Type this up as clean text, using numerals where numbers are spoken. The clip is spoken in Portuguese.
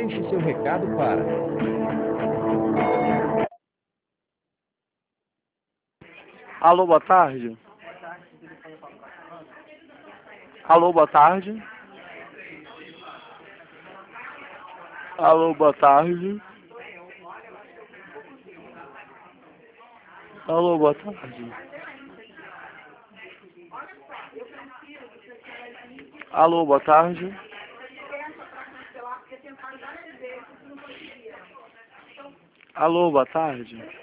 Deixe seu recado para... Alô, boa tarde. Alô, boa tarde. Alô, boa tarde. Alô, boa tarde. Alô, boa tarde. Alô, boa tarde.